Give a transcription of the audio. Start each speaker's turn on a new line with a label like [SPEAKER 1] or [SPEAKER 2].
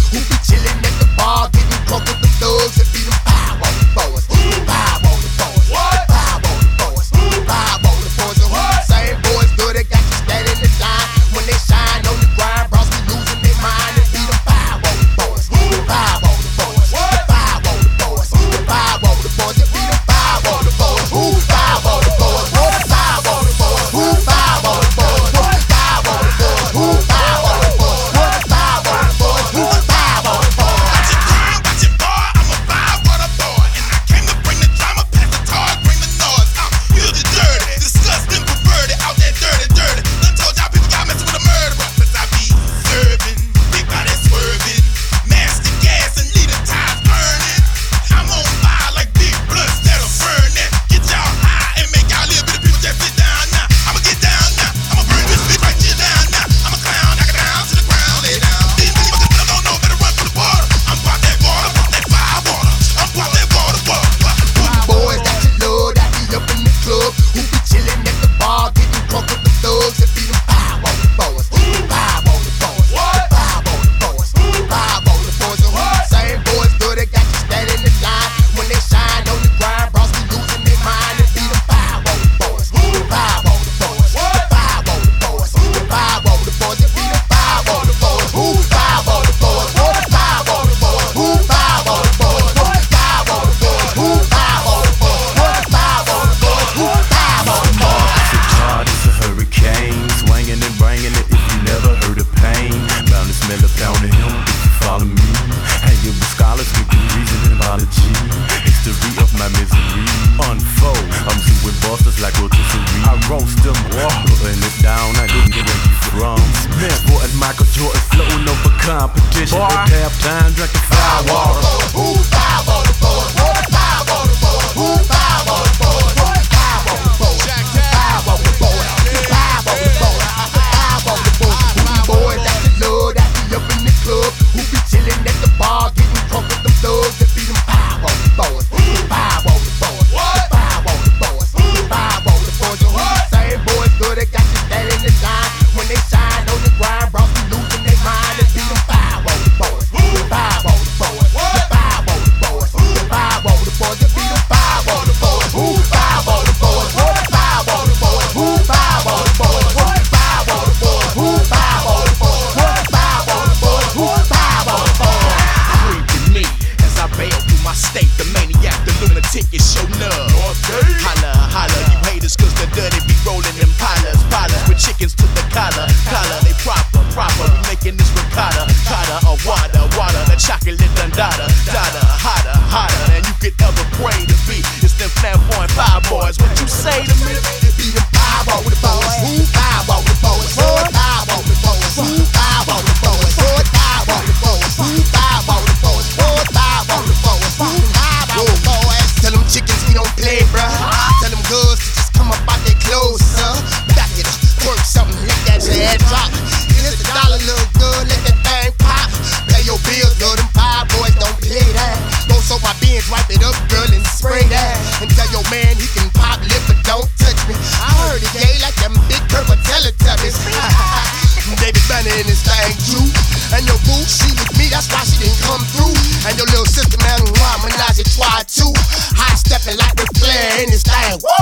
[SPEAKER 1] who be chillin' at the bar, getting drunk with the thugs and be them 5-0 boys. 5-0 boys. What? 5-0 boys. 5-0 boys. And who the same boys do they got you standing in line when they shine on the grind, bros be losing their mind and be them 5-0 boys. 5-0 boys. What? 5-0 boys. 5-0 boys and be them 5-0 boys. Who 5-0 boys? What? 5-0 boys. Who 5-0 boys? What? 5-0 boys. Who 5-0 boys? What? 5-0 boys. Who 5-0 boys?
[SPEAKER 2] Watch it, boy, I'm a 5-0 boy, and I came to bring the drama, pass the tar, bring the noise. I'm filthy dirty, disgusting, perverted, out there dirty. Done told y'all people y'all messing with a murderer, 'cause I be serving, big body swerving, master gas and leader ties burning. I'm on fire like big blunts that'll burn that. Get y'all high and make y'all little bit of people just sit down now. I'ma get down now. I'ma burn this bitch right here down now. I'm a clown, knock it down to the ground, lay down. These niggas don't know better run for the water. I'm about that water, about that 5-water. I'm about that water.
[SPEAKER 1] Boys that you love, that be up in the club, who be chillin' at the bar, getting drunk with the thugs and be them 5-0 boys. 5-0 boys. What? 5-0 boys. 5-0 boys. And who the same boys do they got you standing in line when they shine on the grind, bros be losing their mind and be them 5-0 boys. 5-0 boys. What? 5-0 boys. 5-0 boys and be them 5-0 boys. Who 5-0 boys? What? 5-0 boys. Who 5-0 boys? What? 5-0 boys. Who 5-0 boys? What? 5-0 boys. Who 5-0 boys?
[SPEAKER 3] It's a hurricane, swinging and bringing it if you never heard of pain. Bound to smell a pound of him if you follow me. Hanging with scholars with good reason and biology. History of my misery unfold. I'm with bosses like rotisserie. I roast them, putting it down. I didn't get where you from. Smith, boy, and Michael Jordan floating over competition. At halftime, drinking 5-water.
[SPEAKER 1] Who 5-0 boys? What? 5-0 boys. Who 5-0 boys? What? 5-0 boys. 5-0 boys. 5-0 boys. 5-0 boys. Who the boys that you love, that be up in the club, who be chillin' at the bar, getting drunk with them thugs and be them 5-0 boys. 5-0 boys. What? 5-0 boys. 5-0 boys. And who the same boys do they got you standing in line when they shine on the grind, bros be losing their mind and be them 5-0 boys. 5-0 boys. What? 5-0 boys. 5-0 boys and be them 5-0 boys. Who 5-0 boys? What? 5-0 boys. Who 5-0 boys? What? 5-0 boys. Who 5-0 boys? What? 5-0 boys. Who 5-0 boys?
[SPEAKER 4] Breathing me as I bail through my state. The maniac, the lunatic is show love. Holla, holla, you haters, 'cause the dirty be rolling them pilots with chickens to the collar. They proper, we making this ricotta. Cotta or water, the chocolate dada, hotter than you could ever pray to be. It's them flamboyant 5 boys. What you say to me?
[SPEAKER 1] It be them 5-0 boys. Who 5-0 boys? What? 5-0 boys. Who 5-0 boys? What? 5-0 boys. Who 5-0 boys? What? 5-0 boys. Who 5-0 boys? Tell them chickens we don't play, bruh. Tell them girls to just come up out their clothes, sir. Back it up, work something, let that head drop. Here's the dollar, look good, let that thing pop. Pay your bills, girl, them 5 boys don't play that. Go soak my beans, wipe it up, girl, and spray that. And tell your man he can pop lip, but don't touch me. I heard it gay like them big purple Teletubbies. David Banner in this thing too. And your boo, she with me, that's why she didn't come through. And your little sister, man, Menage a trois too. High stepping like we're playing in this thing. Woo!